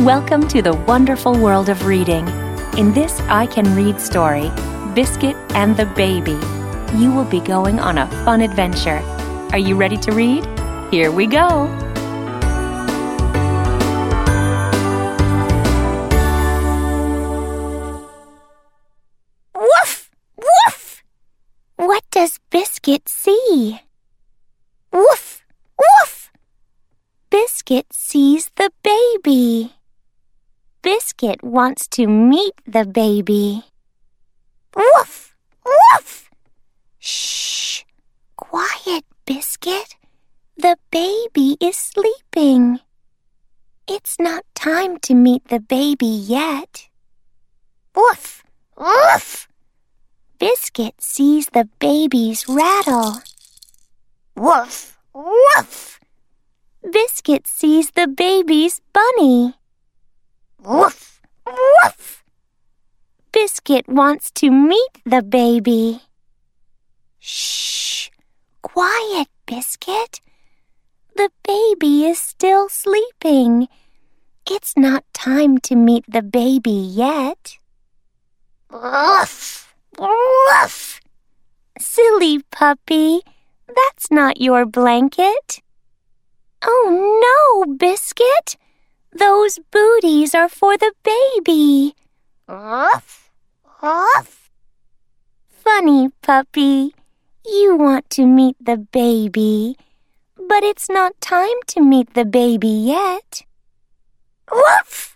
Welcome to the wonderful world of reading. In this I Can Read story, Biscuit and the Baby, you will be going on a fun adventure. Are you ready to read? Here we go! Woof! Woof! What does Biscuit see? Woof! Woof! Biscuit sees the baby. Biscuit wants to meet the baby. Woof! Woof! Shh! Quiet, Biscuit. The baby is sleeping. It's not time to meet the baby yet. Woof! Woof! Biscuit sees the baby's rattle. Woof! Woof! Biscuit sees the baby's bunny. Woof! Woof! Biscuit wants to meet the baby. Shh! Quiet, Biscuit. The baby is still sleeping. It's not time to meet the baby yet. Woof! Woof! Silly puppy, that's not your blanket. Oh no, Biscuit! Those booties are for the baby. Woof! Woof! Funny puppy, you want to meet the baby, but it's not time to meet the baby yet. Woof!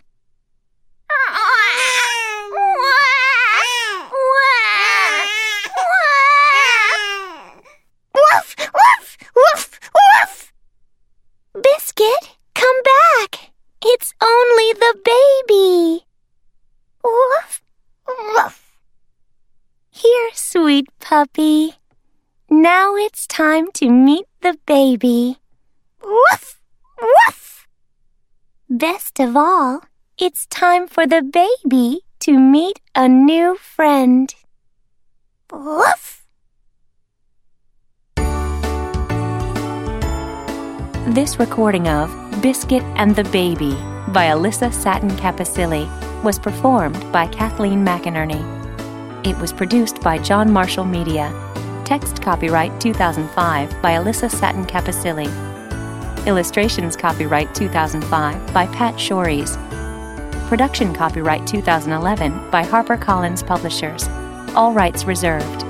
Woof! Woof! Woof! Woof! Biscuit, come back! It's only the baby. Woof! Woof! Here, sweet puppy. Now it's time to meet the baby. Woof! Woof! Best of all, it's time for the baby to meet a new friend. Woof! This recording of Biscuit and the Baby by Alyssa Satin Capicilli was performed by Kathleen McInerney. It was produced by John Marshall Media. Text copyright 2005 by Alyssa Satin Capicilli. Illustrations copyright 2005 by Pat Shores. Production copyright 2011 by HarperCollins Publishers. All rights reserved.